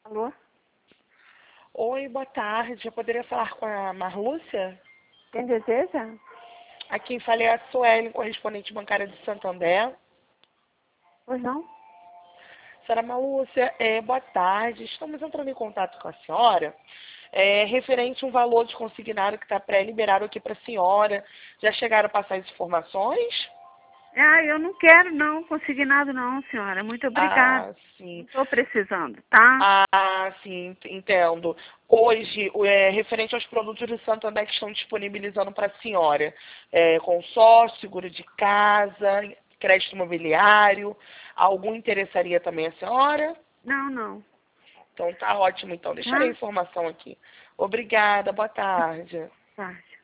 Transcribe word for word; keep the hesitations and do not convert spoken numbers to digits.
Alô? Oi, boa tarde. Eu poderia falar com a Marlúcia? Quem deseja? Aqui quem fala é a Suelen, correspondente bancária de Santander. Pois não? Senhora Marlúcia, é, boa tarde. Estamos entrando em contato com a senhora, é, referente a um valor de consignado que está pré-liberado aqui para a senhora. Já chegaram a passar as informações? Ah, eu não quero não, consignado não, senhora. Muito obrigada. Ah, Não sim. estou precisando, tá? Ah, sim, ent- entendo. Hoje, o- é, referente aos produtos do Santander que estão disponibilizando para a senhora, é, consórcio, seguro de casa, crédito imobiliário, algum interessaria também a senhora? Não, não. Então tá ótimo, então. Deixarei a Tá? informação aqui. Obrigada, boa tarde. Tá.